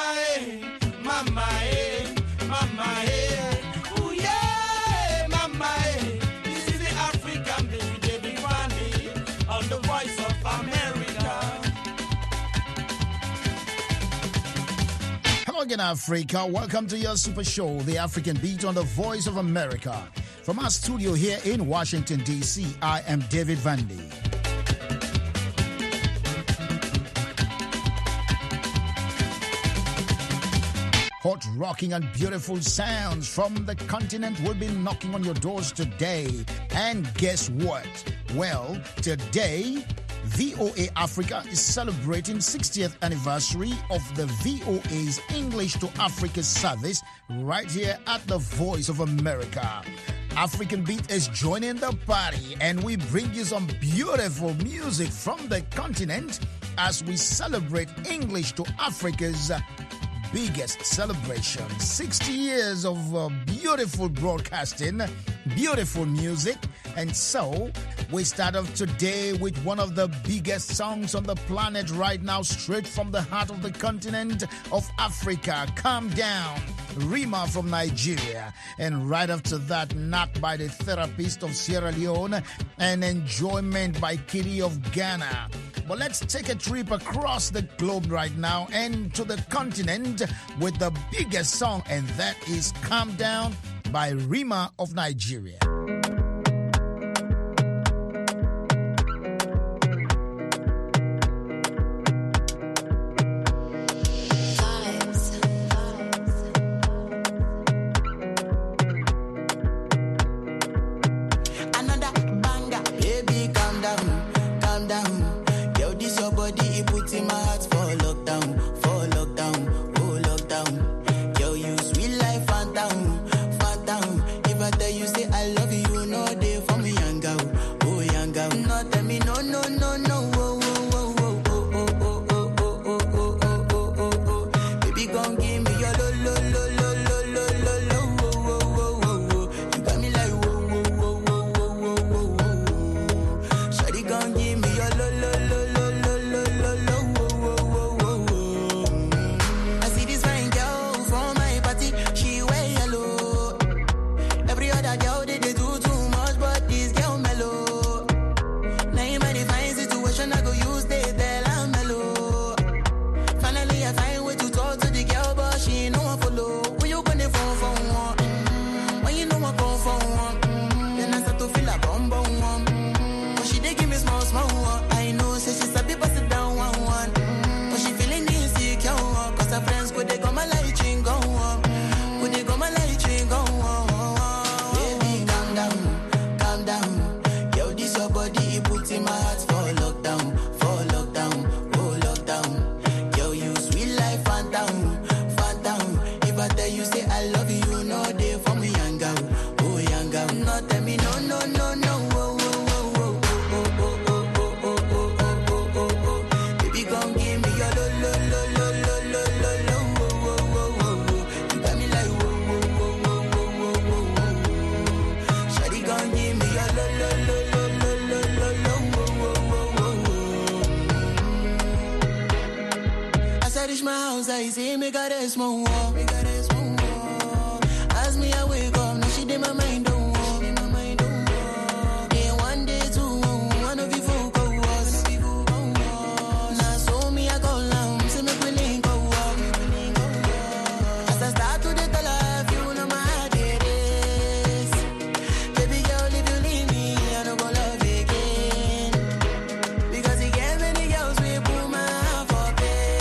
mama, ooh yeah, mama, this is the African baby, David Vandy, on the Voice of America. Hello again, Africa. Welcome to your super show, The African Beat on the Voice of America. From our studio here in Washington, D.C., I am David Vandy. Hot, rocking and beautiful sounds from the continent will be knocking on your doors today. And guess what? Well, today, VOA Africa is celebrating 60th anniversary of the VOA's English to Africa service right here at the Voice of America. African Beat is joining the party, and we bring you some beautiful music from the continent as we celebrate English to Africa's biggest celebration. 60 years of beautiful broadcasting, beautiful music. And so we start off today with one of the biggest songs on the planet right now, straight from the heart of the continent of Africa. Calm Down, Rima from Nigeria. And right after that, Knock by the Therapist of Sierra Leone and Enjoyment by Kitty of Ghana. But let's take a trip across the globe right now and to the continent with the biggest song, and that is Calm Down by Rima of Nigeria.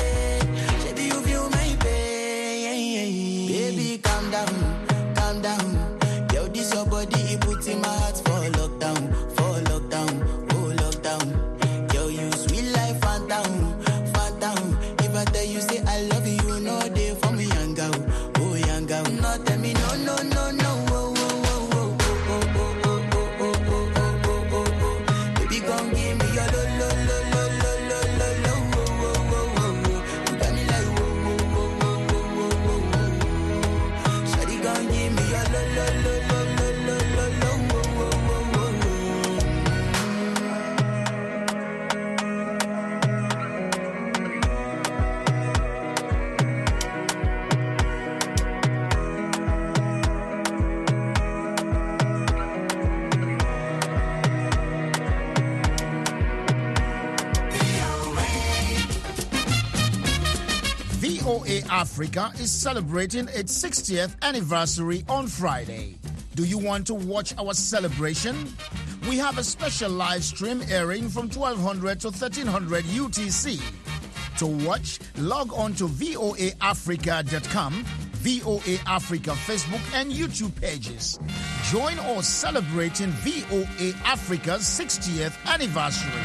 Calm down. VOA Africa is celebrating its 60th anniversary on Friday. Do you want to watch our celebration? We have a special live stream airing from 1200 to 1300 UTC. To watch, log on to voaafrica.com, VOA Africa Facebook and YouTube pages. Join us celebrating VOA Africa's 60th anniversary.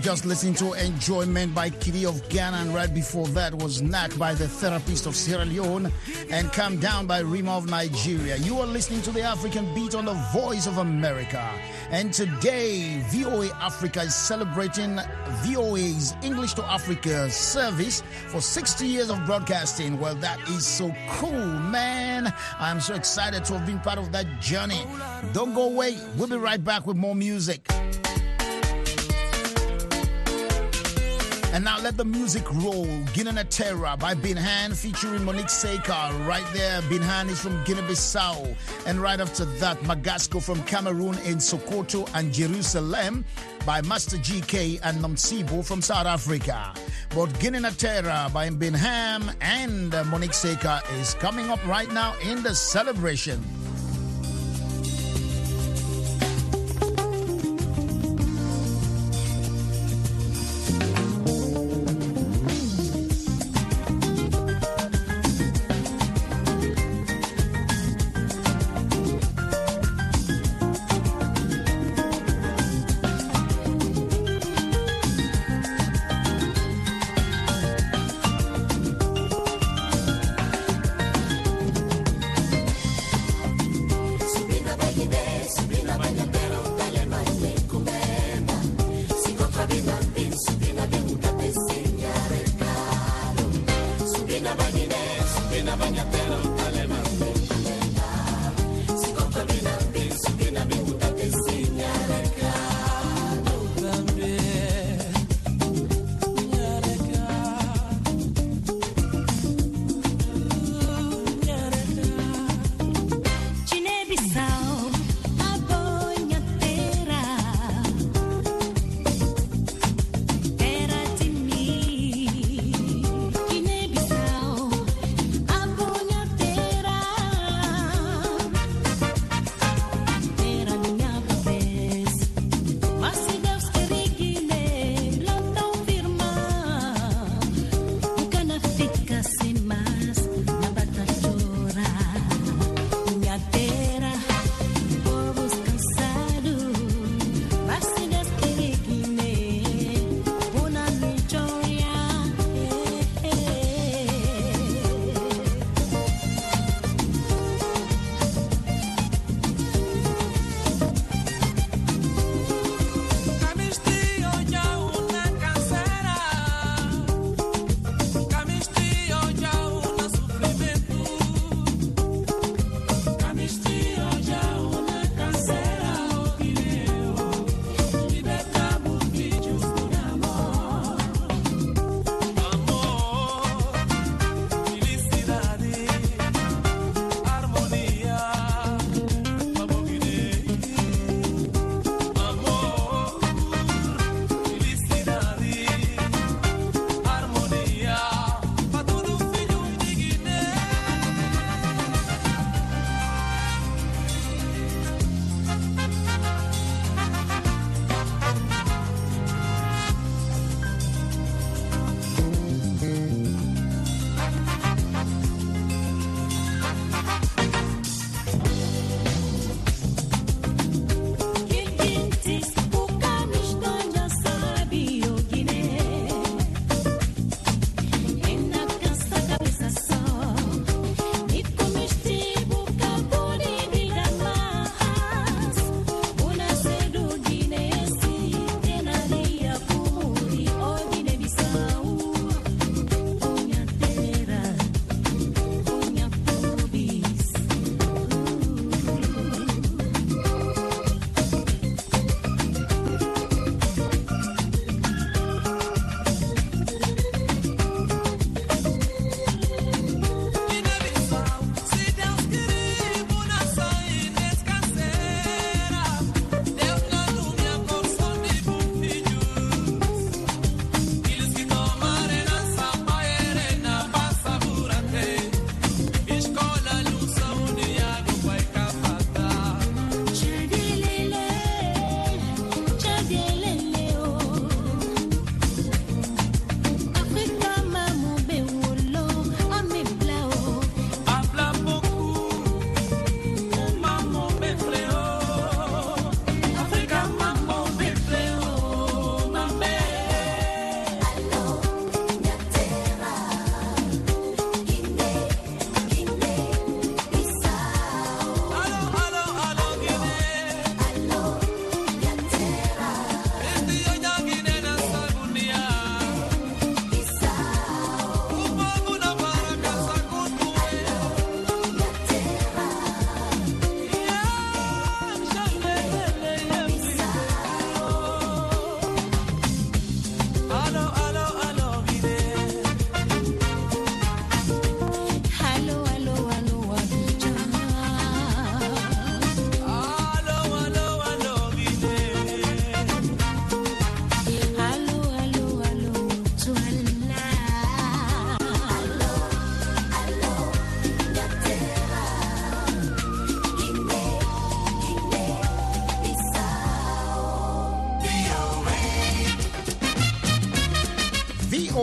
You've just listened to Enjoyment by Kitty of Ghana, and right before that was Knack by The Therapist of Sierra Leone and Calm Down by Rima of Nigeria. You are listening to the African Beat on the Voice of America. And today, VOA Africa is celebrating VOA's English to Africa service for 60 years of broadcasting. Well, that is so cool, man. I'm so excited to have been part of that journey. Don't go away. We'll be right back with more music. And now let the music roll. Guinea-Terra by Binhan featuring Monique Seika. Right there, Binhan is from Guinea-Bissau. And right after that, Magasco from Cameroon in Sokoto and Jerusalem by Master GK and Nomsibo from South Africa. But Guinea-Terra by Binhan and Monique Seika is coming up right now in the celebration.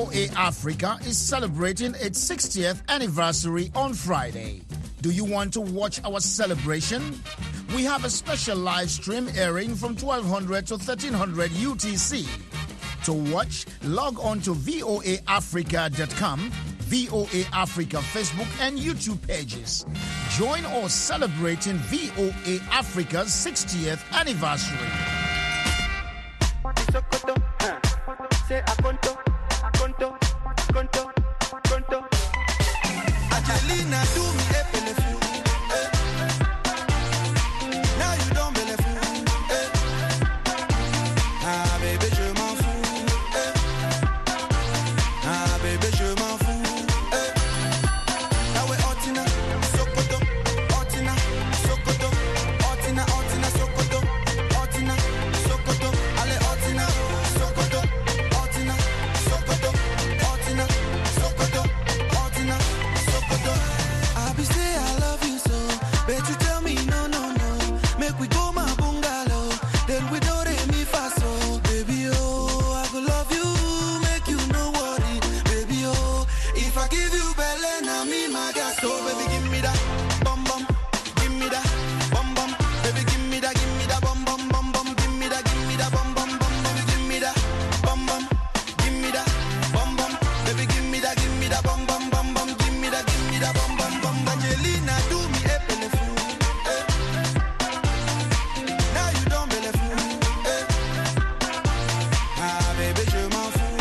VOA Africa is celebrating its 60th anniversary on Friday. Do you want to watch our celebration? We have a special live stream airing from 1200 to 1300 UTC. To watch, log on to voaafrica.com, VOA Africa Facebook and YouTube pages. Join us celebrating VOA Africa's 60th anniversary. Say Akonto. Angelina do me a bellefou. Now you don't bellefou. Ah baby je m'en fous. Ah baby je m'en fous. Now we Otina, Sokoto, Otina, Sokoto, Otina, Otina, Sokoto, Otina, Sokoto, Ale Otina, Sokoto, Otina, Sokoto, Otina, Sokoto, Otina, Sokoto. I be say I love you so, but you tell me no. Make we go my bungalow, then we do re mi fa so. Baby oh, I go love you, make you no worry. Baby oh, if I give you belly, now me my gas. So baby give me that bum bum, give me that bum bum. Baby give me that bum bum bum bum. Give me that bum bum bum bum. Give me that bum bum, give me that bum bum. Baby give me that bum bum bum bum. Give me that bum bum bum. Angelina do me a bellefou. Now you don't bellefou. Ah baby je m'en fous.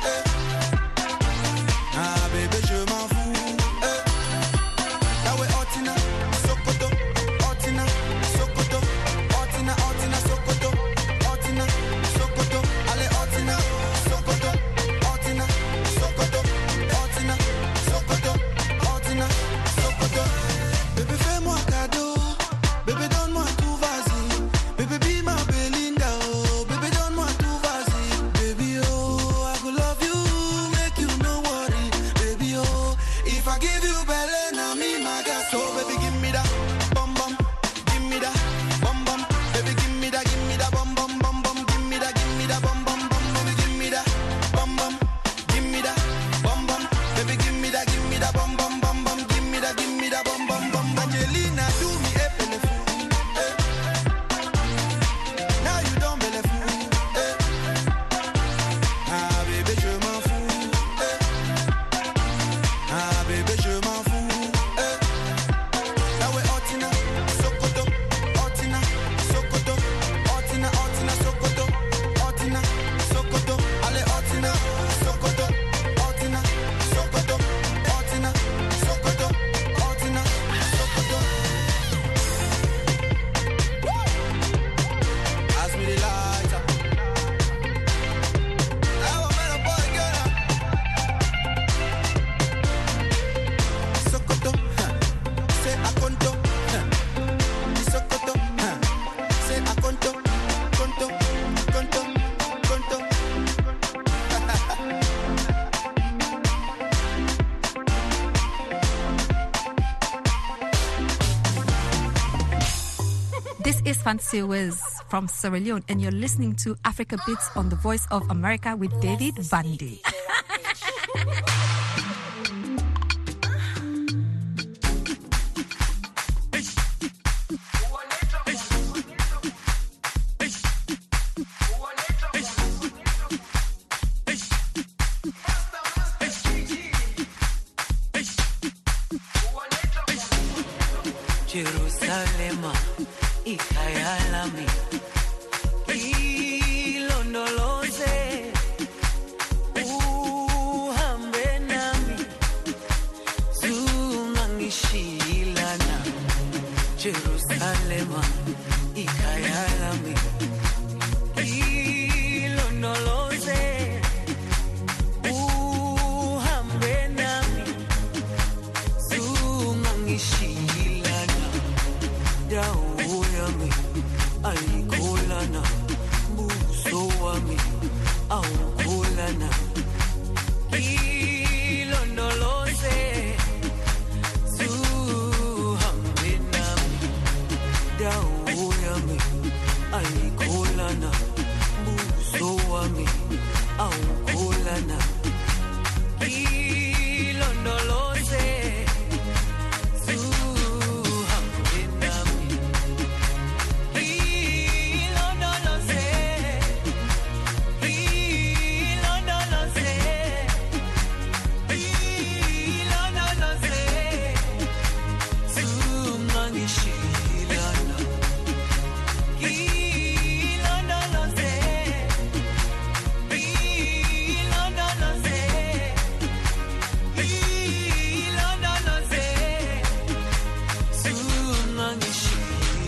Ah baby je m'en fous. Now we Otina, Sokoto, Otina, Sokoto, Otina, Otina, Sokoto, Otina, Sokoto, Ale Otina, Sokoto, Otina, Sokoto, Otina, Sokoto, Otina, Sokoto. Bébé fais-moi cadeau, bébé donne-moi tout vas-y. Bébé be my Belinda, oh, bébé donne-moi tout vas-y. Baby oh, I go love you, make you no worry. Baby oh, if I give you belly, now me my gas. So baby give me that bum bum, give me that bum bum. Baby give me that bum bum bum bum. Give me that bum bum bum. Baby give me that bum bum, give me that bum bum. Baby give me that bum bum bum bum. Give me that bum bum bum. Angelina do me a bellefou. Now you don't bellefou. Ah bébé je m'en fous. Ah bébé je m'en fous. Now we Otina, Sokoto, Otina, Sokoto, Otina, Otina, Sokoto, Otina, Sokoto, Ale Otina, Sokoto, Otina, Sokoto, Otina, Sokoto, Otina, Sokoto. Pass me the lighter. I want me a boy girl. Sokoto, say Akonto, Sokoto, say Akonto, Konto, Konto, Konto. This is Fancy Wiz from Sierra Leone, and you're listening to Africa Beats on the Voice of America with David Bundy. Jerusalema, ikayalami, ilondoloze, uhambe nami, zungangishilana. Jerusalema, ikayalami, ilondoloze, uhambe nami, zungangishilana. Dawo yami ayikholana, buso wami awukholana. Ilondoloze, zuhambe nami. Dawo yami ayikholana, buso wami awukholana.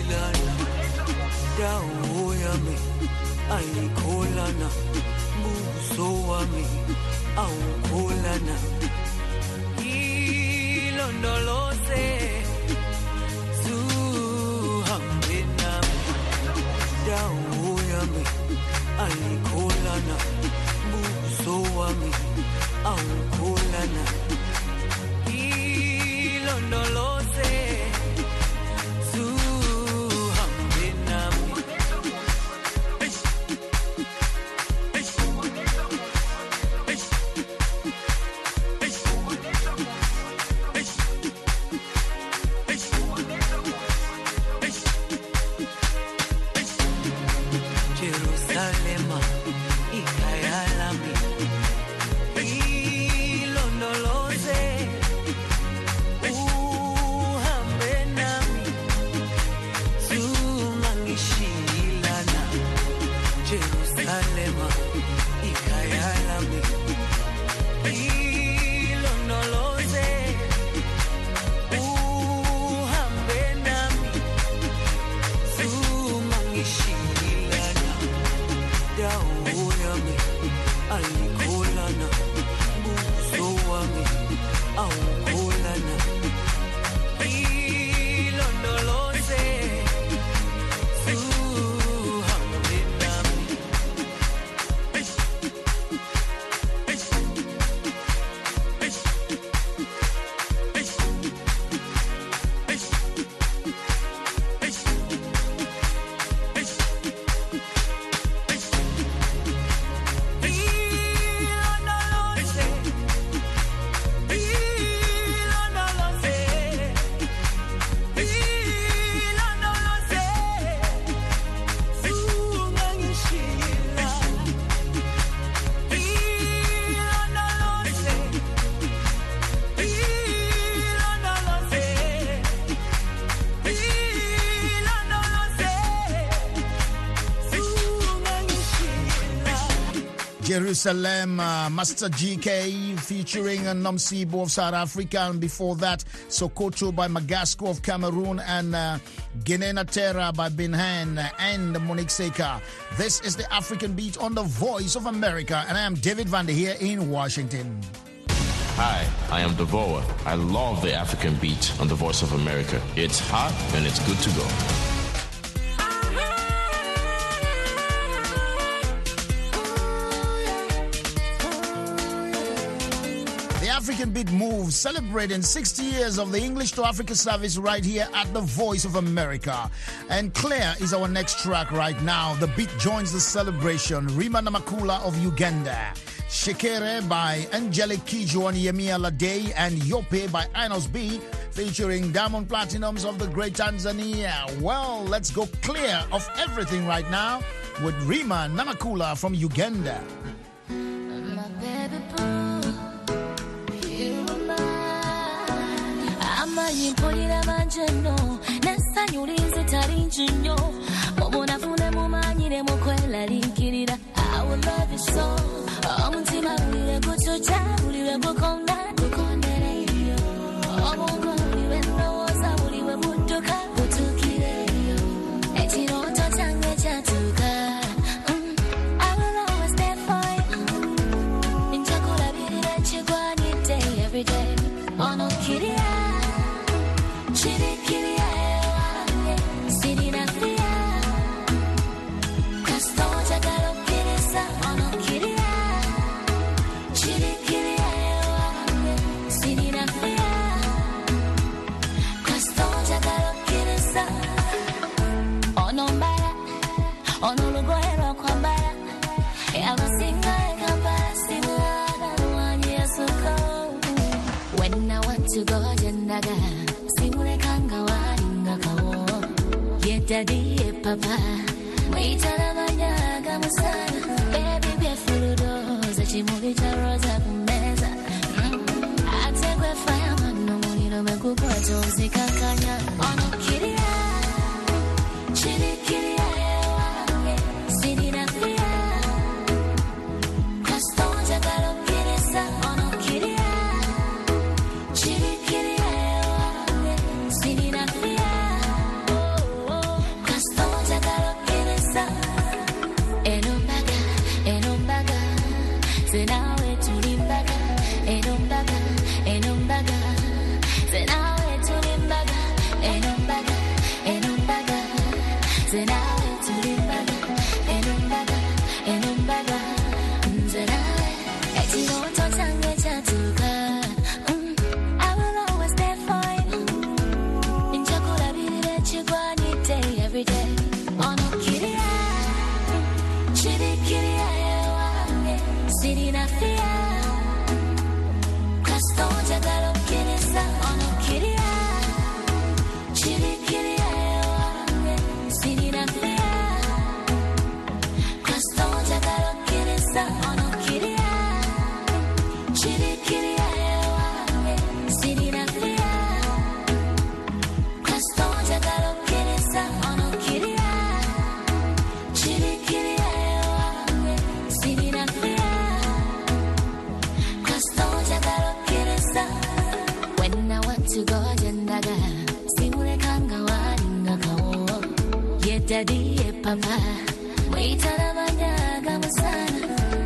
shilana dawo yami ayikholana buso wami awukholana ilondoloze zuhambe nami dawo yami ayikholana buso wami awukholana ilondoloze zuhambe nami Jerusalema ikayalami ilondoloze uhambe nami zungangishilana Jerusalema ikayalami ilondoloze uhambe nami zungangishilana dawo yami ayikholana buso wami awukholana ilondoloze zuhambe nami Jerusalem, Master GK featuring Nomsibo of South Africa, and before that Sokoto by Magasco of Cameroon, and Genena Terra by Binhan and Monique Seka. This is the African Beat on the Voice of America, and I am David Vander here in Washington. Hi, I am Devoa. I love the African Beat on the Voice of America. It's hot and it's good to go. African Beat Move, celebrating 60 years of the English to Africa service right here at the Voice of America. And Claire is our next track right now. The beat joins the celebration. Rima Namakula of Uganda. Shekere by Angelic Kijo and Yemia Lade, and Yope by Inos B, featuring Diamond Platinums of the great Tanzania. Well, let's go clear of everything right now with Rima Namakula from Uganda. Mpulira manjeno nesanyulize talinjinyo obunafune mumanyire mukwelalinkirira I will love you so omutima bulire gucuca buliwe gukonga gukondereyo obungo buliwe ndowooza buliwe budduka butuukireyo ekirooto kyange kyatuuka I will always stay for you njakulabirira kigwanidde every day onokirira When I want to go jendaga simule kanga walinga kawo ye daddy papa mwitana manyaga musana baby be fuludo za chimuli cha roza kumeza atekwe fire mano muliro mekuko jozi kakanya ono kiria chiri kiria ewa siri na fia kastoja galo kirisa ono kiria chiri kiria ewa siri na fia Nzenawe tulimbaga, enumbaga, enumbaga, nzenawe. Echiroto change chatuka. I will always stand for you. Inchakura birire chigwani day every day. Ono kiria, chiri kiria ewange, siri na fia. Kasto jagalo kirisa, ono kiria, chiri kiria ewange, siri na fia. Kasto jagalo kirisa, ono kiria, chiri kiria ewange, siri na fia. Kasto jagalo kirisa, ono kiria, chiri kiria ewange, siri na fia. Kasto jagalo kirisa. When I want to go jendaga, simule kanga waringa kawo. Ye daddy ye papa, muitara banyaga musana.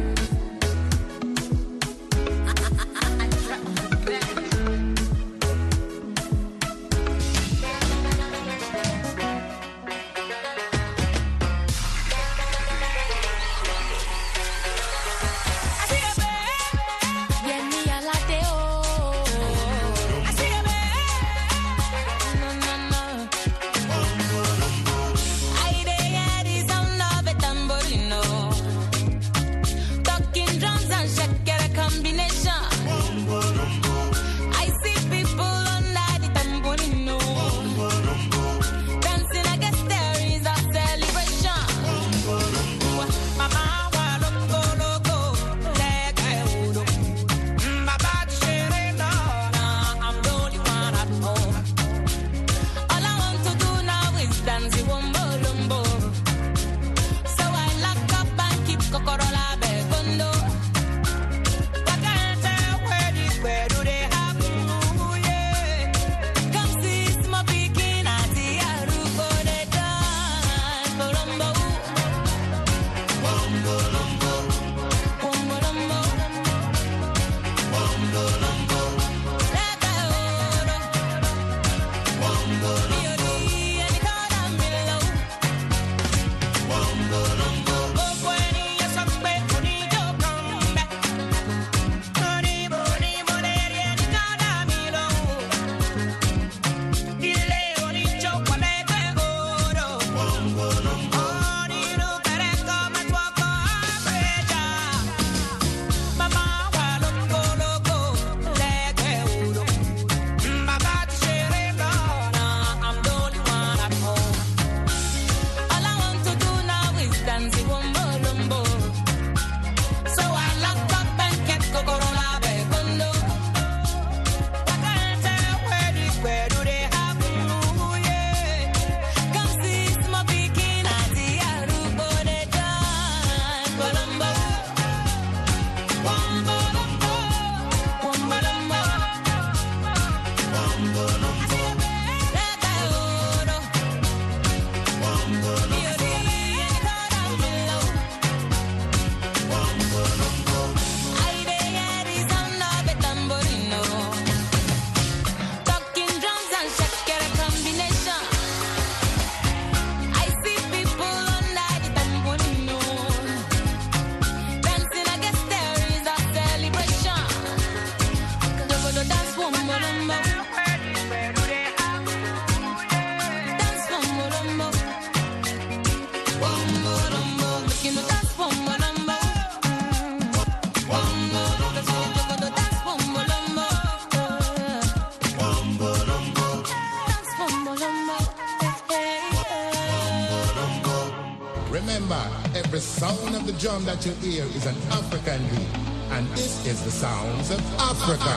Remember, every sound of the drum that you hear is an African beat. And this is the sounds of Africa.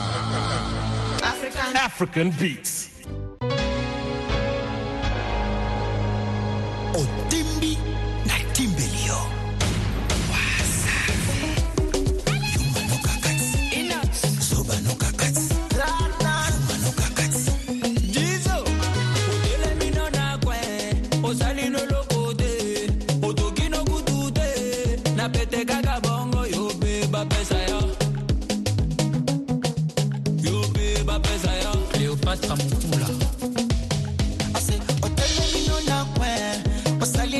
African beats. Otimbi na timbelio. Cleopatra Mutula. I say,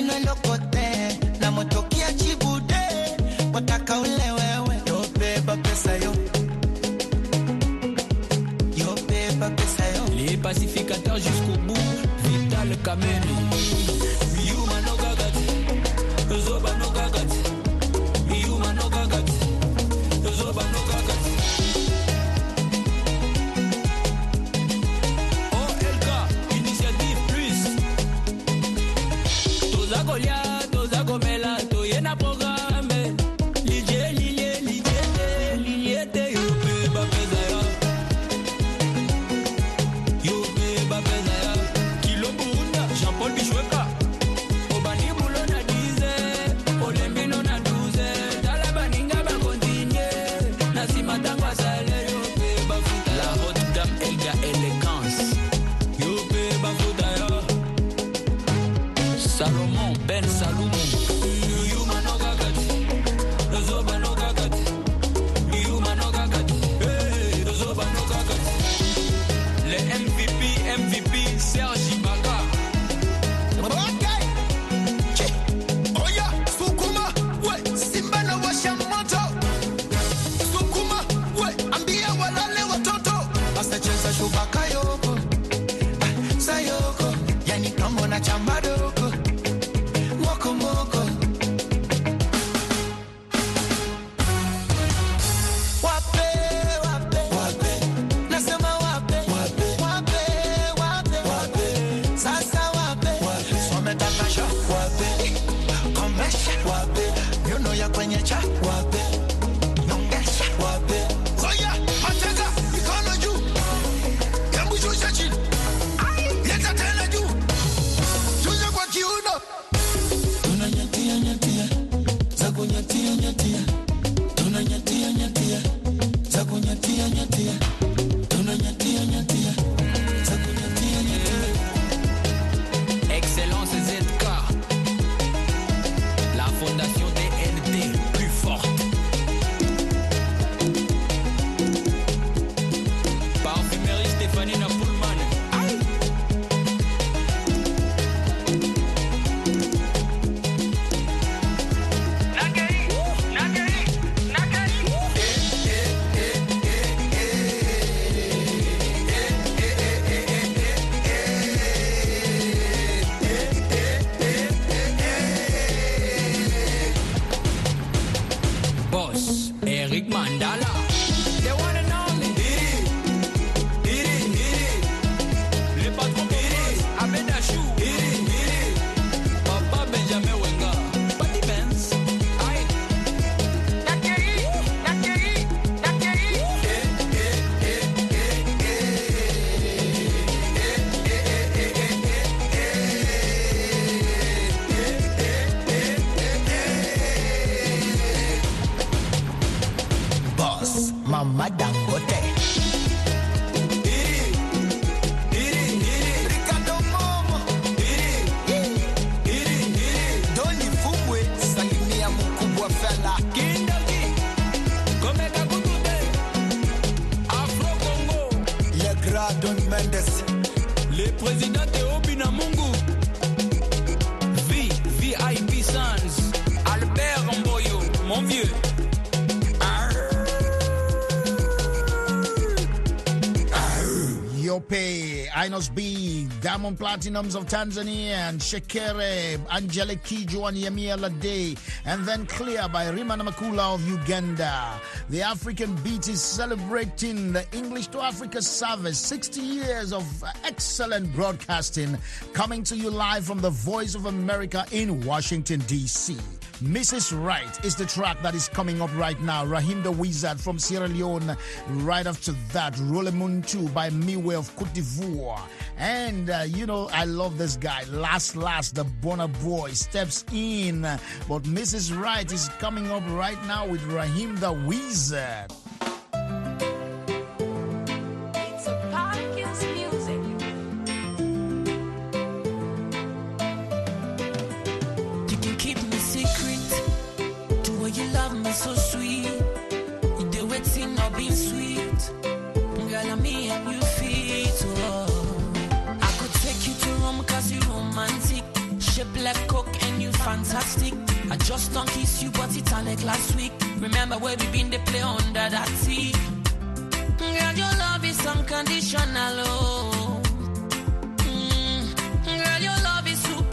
kameni. Yuma no gagati, zoba no gagati. Yuma no gagati, zoba no gagati. OLK, Initiative Plus. Toza golia, toza gomela, toyena programme. Liete, yope bapeza ya. Yope bapeza ya. Kilo Burunda, Jean-Paul Bichweka. Obani bulo na 10, olembino na 12. Talabaninga ba continue. Nasima tangwa sale yope bafuta. La haute dame Elga Elegance. Yope bafuta ya. Salomon, Ben Salomon. Yuma no gagati. Zoba no gagati. Yuma no gagati. Hey, Zoba no gagati. Le MVP, Serge Ibaka. Okay. Che. Oya, Sukuma, we, Simba na washa moto. Sukuma, we, ambia walale watoto. Basta cheza shubaka yoko. Sayoko, yani kama na chambadoko. Moko moko. Wape, wape, wape. Nasema wape, wape, wape, wape, wape. Sasa wape, wape. Sometaka wape. Komesha wape. Miono ya kwenye cha wape. Nyongesha wape. Oya, mateka, mikono juu. Hebu shusha chini. Leta tena juu. Shusha kwa kiuno. Tunanyatia nyatia. Za kunyatia nyatia. Tunanyatia nyatia. Za kunyatia nyatia. Tunanyatia nyatia. Za kunyatia nyatia. Excellence ZK. La fondation DNT, plus forte. Parfumerie Stéphanie Napoulman. Aïe. Boss, Eric Mandala. The one and only. Le patron Boss, Ahmed Achou. Papa Benjamin Wenga. Patty Benz. Aïe. Boss, Mama Dangote. Ricardo Momo. Doni Fumwe, salimia mkubwa fella. Kindaki. Komeka Kutute. Afro Congo. Le Grand Don Mendes. Le président Théo Binamungu. VIP Sans. Albert Mboyo, mon vieux. Yope, Inos B, Diamond Platinums of Tanzania, and Shekere, Angelic Kijo and Yemi Alade, and then Clear by Rima Namakula of Uganda. The African Beat is celebrating the English to Africa service, 60 years of excellent broadcasting, coming to you live from the Voice of America in Washington, D.C. Mrs. Right is the track that is coming up right now. Raheem the Wizard from Sierra Leone. Right after that, Rolemuntu by Miwe of Cote d'Ivoire. And, I love this guy. Last, the Bonner Boy steps in. But Mrs. Right is coming up right now with Raheem the Wizard. It's a podcast music. You can keep me secret. Do what you love me so sweet. You do it in not being sweet. Girl, I'm me and you fit. Oh. I could take you to Rome cause you're romantic. Ship like coke and you fantastic. I just don't kiss you but it's like last week. Remember where we been, they play under that sea. Girl, your love is unconditional. Oh. Girl, your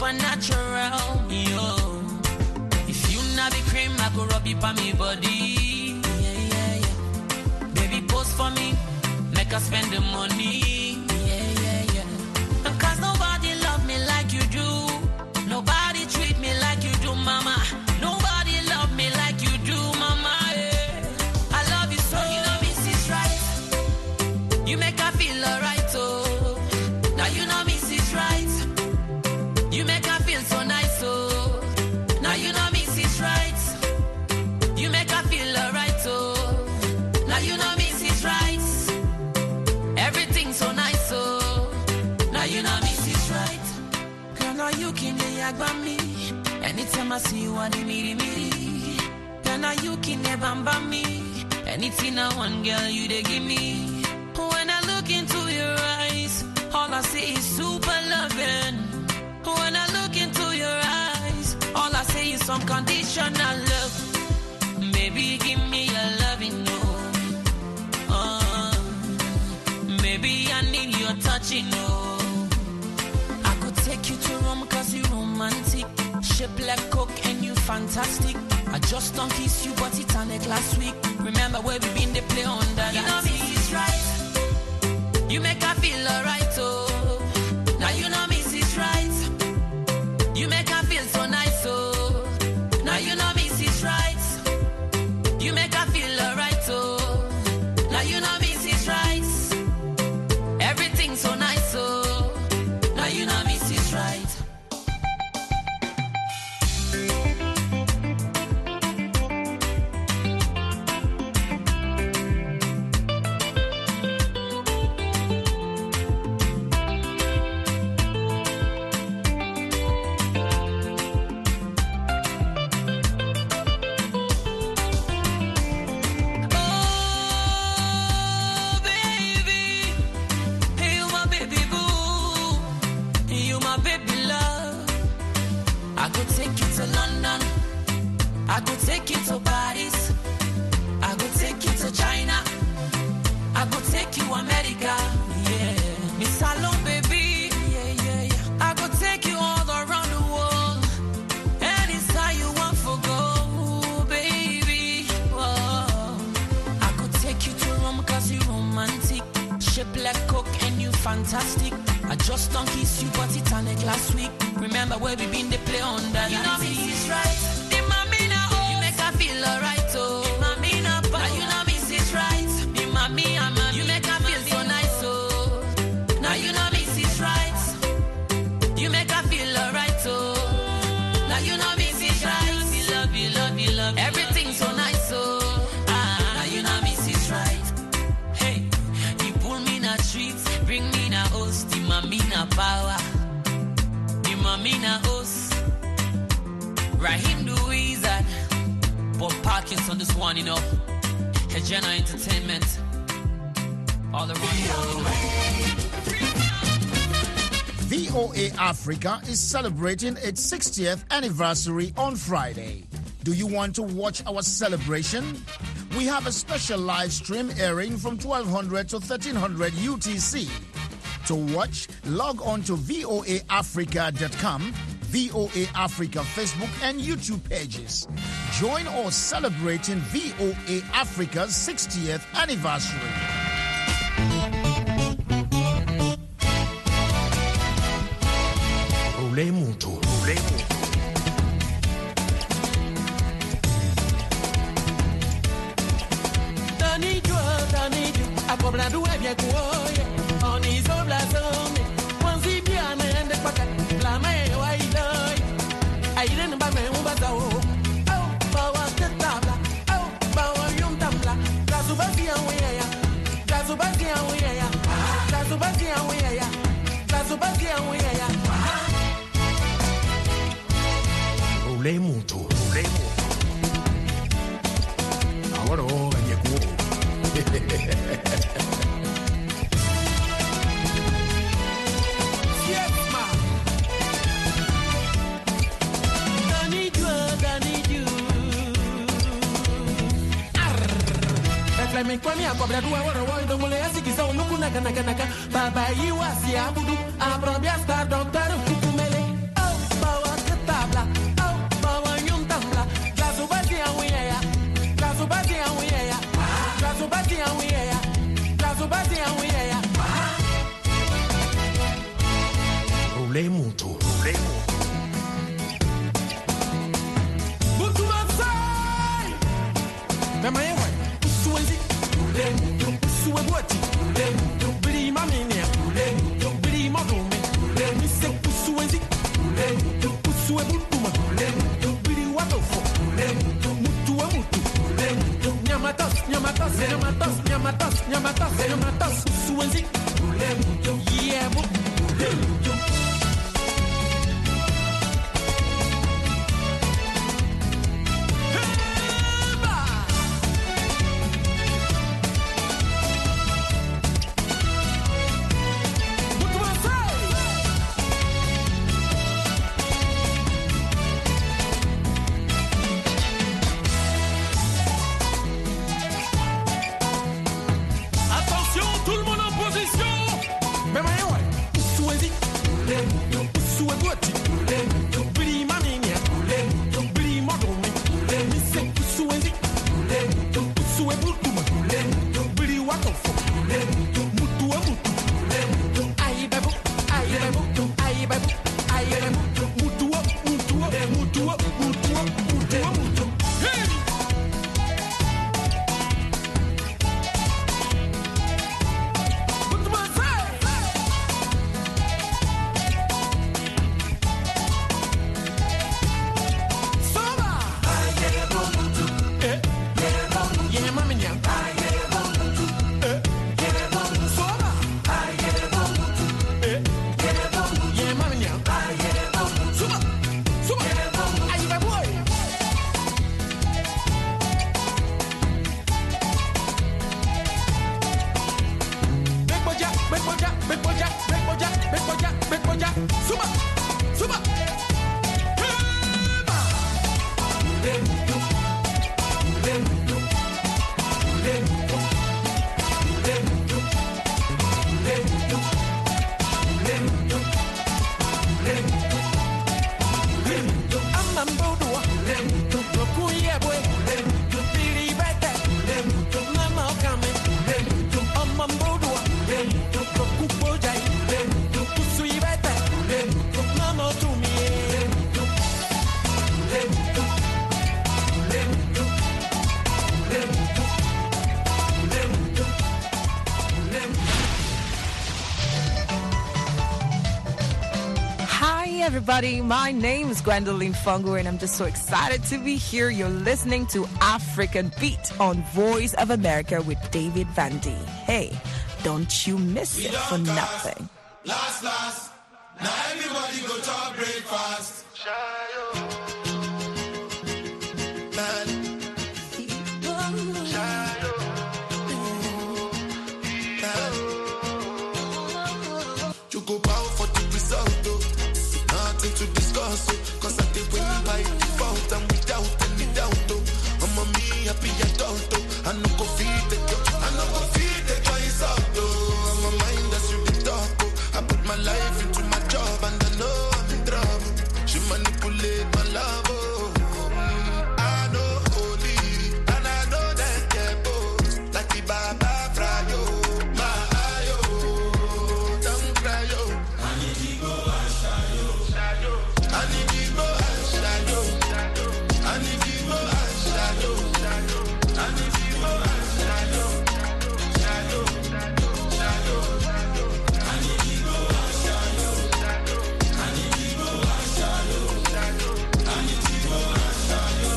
a natural, yo. If you not be cream, I go rub it on me body. Yeah. Baby, post for me, make us spend the money. Yeah. Cause nobody love me like you do. Nobody treat me like you do, mama. Nobody love me like you do, mama. Yeah. I love you so, you know me, sis, right? You make her feel alright, oh. Now you know me, sis, right? You make her feel so nice, oh. Now you know me, sis, right? You make her feel alright, oh. Now you know me, sis, right? Everything so nice, oh. Now you know me, sis, right? Girl, now you can by me. Anytime I see you, I me. Girl, now you can never me. Anything I want, girl, you they give me. When I look into your eyes, all I see is super loving. When I look into your eyes, all I see is some conditional love. Baby, give me your loving, no. Maybe I need your touching, no. I could take you to Rome cause you romantic. Shape like coke and you fantastic. I just don't kiss you but it's on it last week. Remember where we been, they play on that. You know me, it's right. You make her feel alright, oh. Now you know me, it's right. You make her feel so nice, oh. Now you know me, it's right. You make her feel alright, oh. Now you know me, it's right. Everything so nice, oh. Now you know me, it's right. I could take you to Paris. I could take you to China. I could take you America. Yeah, Miss Salon, baby. Yeah. I could take you all around the world. Anytime you want for go, baby. Whoa. I could take you to Rome cause you romantic. Shape like coke and you fantastic. I just don't kiss you but it's on it last week. Remember where we been, they play on that. You know me, it's right. Feel alright, oh. Mommy, now you know me, it's right. The mommy, you make her feel so nice, oh. Now you know me, it's right. You make her feel alright, oh. Now you know me, it's right. Love you. Everything so nice, oh. Now you know me, it's right. Hey, you pull me in a treats, bring me in a host. The mommy na power. The mommy na host. Raheem the Wizard. Bob Parkins on this one, you know. Hegena Entertainment. All around VOA Africa is celebrating its 60th anniversary on Friday. Do you want to watch our celebration? We have a special live stream airing from 1200 to 1300 UTC. To watch, log on to voaafrica.com, VOA Africa Facebook and YouTube pages. Join us celebrating VOA Africa's 60th anniversary. Baba, you are the Abudu, Abrabia Star Doctor, Kukumele. Oh, Roulez mucho. Butu Masai. Mama yewa. Suwenzi. Suwe boti. Bili maminia. Bili madume. Mise suwenzi. Suwe butuma. Bili wadofo. Mutu wa mutu. Nyamatas. Suwenzi. Yeah, mutu. Everybody, my name is Gwendolyn Fungo and I'm just so excited to be here. You're listening to African Beat on Voice of America with David Vandy. Hey, don't you miss it for nothing. Last, now everybody go to breakfast. You go bow for the result, nothing to discuss, cause I did win by default and without any doubt. I'm a me happy adult, I no go feed the girl, I no go feed the choice out. I'm a mind that's you the talk. I put my life into my job and I know I'm in trouble. She manipulate my love. I know holy and I know that they're both like the Baba Frayo. My ayo, don't cry yo. I need to go and shayo. I need to go and shayo. I need to go and shayo. I need to go and shayo. Shayo, shayo. I need to go and shayo. I need to go and shayo. I need to go and shayo.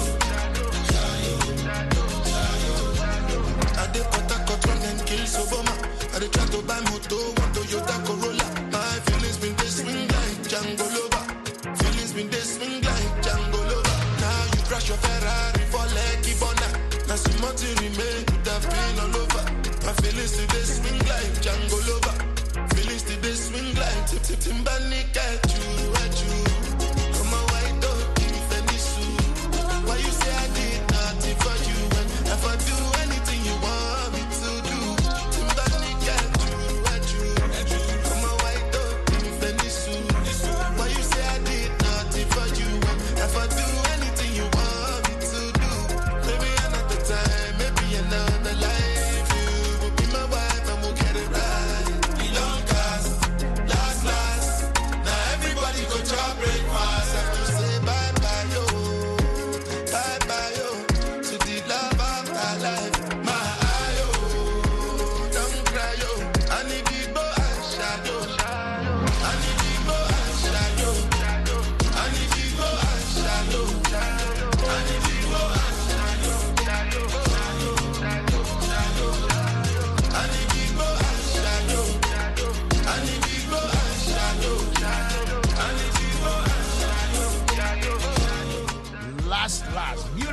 I dey Port run and kill Soboma. I dey try to buy moto, want Toyota Corolla. My feelings been they swing like Django Lover. Feelings been they swing like Django Lover. Now you crash your Ferrari for Lucky Bona. Now some more to remain, could have been all over. My feelings today swing like Django Lover. Feelings today swing like Timbani at you. Come on, white dog, give any suit. Why you say I did nothing for you? And if I do anything you want me to do, Timbani at you. Come on, white dog, give any suit. Why you say I did nothing for you? And if I do anything you want me to do, maybe another time, maybe another life, you will be my wife and we'll get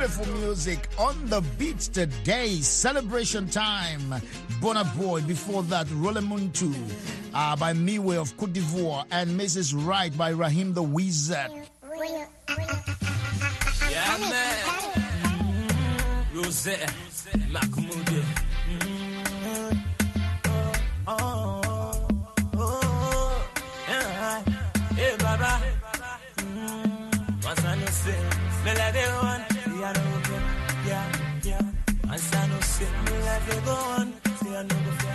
beautiful music on the beats today. Celebration time. Burna Boy. Before that, Rolemuntu by Miwe of Cote d'Ivoire and Mrs. Right by Raheem the Wizard. Yeah, man. Rosette, Mahmoud. Hey, Baba. Once I know say, me like the one, yeah, yeah. Once I know say, me like the one, say I know the fear.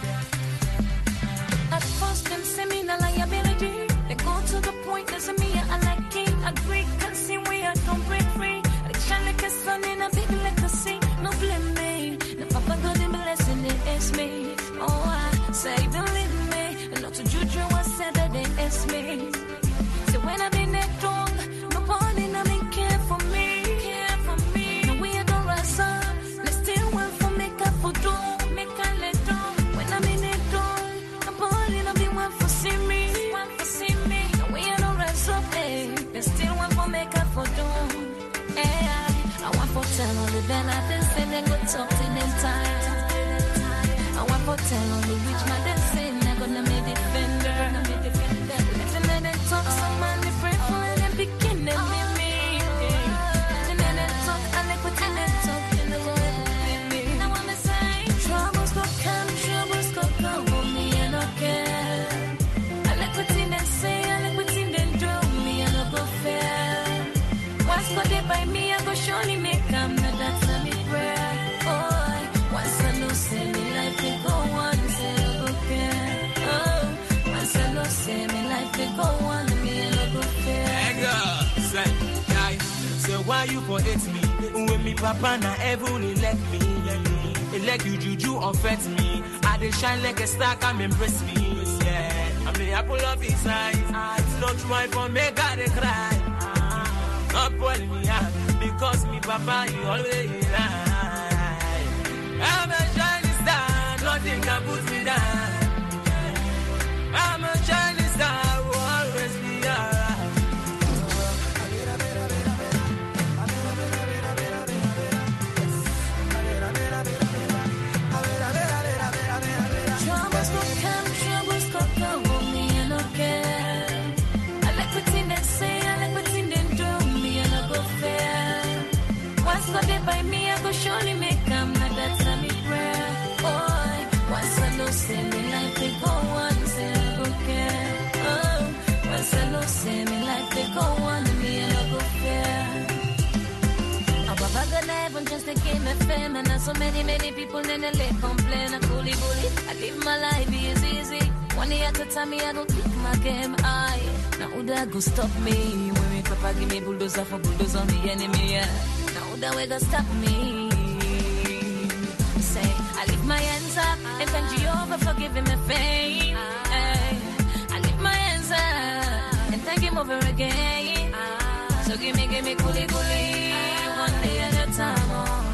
At first, them say me no liability. They go to the point, they say me I like king. I agree, can see we are don't break free. Like shine like a sun in a big legacy. No blame me. The Papa God in blessing, it is me. Oh, I say believe me. And not to juju, I said that they is me. So when I've been that wrong, nobody I mean care for me. Care for me. No we don't rise up. Let's still work for make up for do. Make a let down. When I'm in it wrong, nobody I mean one for see me. One for see me. No we don't rise up. Let's still work for make up for do. I want for tell on the band I dance and then go talk to them time. I want for tell on the rich man dancing. I'm gonna make defender. Listen to them talk, some man they pray for and they begin to leave me. And then they talk and they put in their talk and they go leave me. Now I'm saying troubles go come for me and I care. I like what they say, I like what they do me and I go fair. Once got they by me, I go surely make them. Now that's a me prayer. Oh, once I know say me life they go on, say I go care. Oh, once I know say me life they go on, me and I go fair. Hey girl, say, guy, say why you for hate me? When me papa na heaven elect me. Elect you juju offend me. I dey shine like a star, come embrace me. Yeah, I'm the apple of his eyes. It's not right for me, God they cry. Not pulling me out because me papa you always lie. I'm a shining star, nothing can put me down. I'm a shining star, will always be alright. Troubles go come for me and I care. I like what they say, I like what they do me and I go fair. Once got they by me, I go surely make them. Now that's a me prayer. Oh, once I know say me life they go on, say I go care. Oh, once I know say me life they go on, me and I go fair. Baba gonna heaven just to give me fame. And so many people in the lake complain. I bully. I live my life easy. One day at a time, I don't pick my game. Now who that go stop me? When me papa give me bulldozer for bulldozer on the enemy. Yeah. Now who that way go stop me? Say, I lift my hands up and thank Jehovah for giving me fame. I lift my hands up and thank him over again. So give me coolie. One day at a time,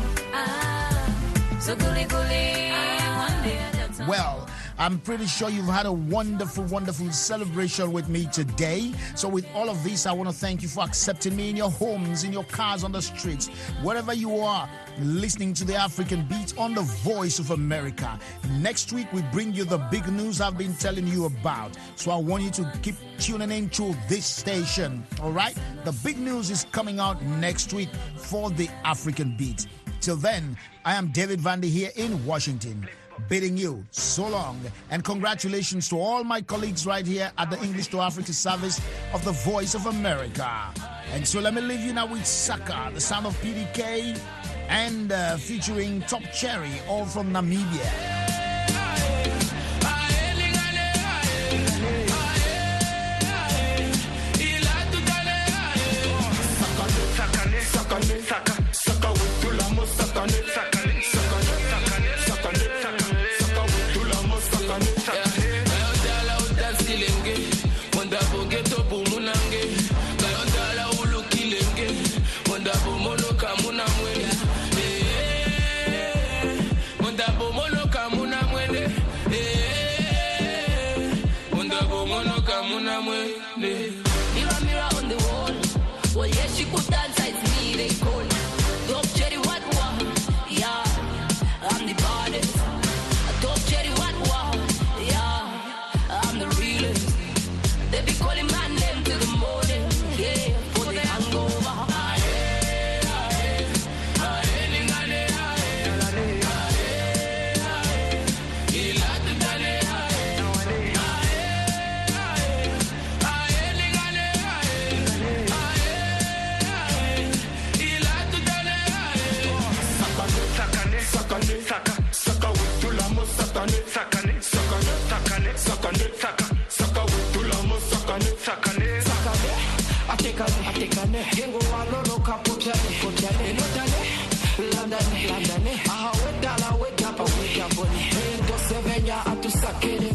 so gully, one day at a time. Well, I'm pretty sure you've had a wonderful celebration with me today. So with all of this, I want to thank you for accepting me in your homes, in your cars, on the streets, wherever you are, listening to the African Beat on the Voice of America. Next week, we bring you the big news I've been telling you about. So I want you to keep tuning in to this station, all right? The big news is coming out next week for the African Beat. Till then, I am David Vandy here in Washington, bidding you so long, and congratulations to all my colleagues right here at the English to Africa service of the Voice of America. And so let me leave you now with Saka, the sound of PDK, and featuring Top Cherry, all from Namibia. Monda bomono kamu tekane gengo walolo kapotane potane enotane landane aha wedala wedapa wedapone endo sevenya atusakene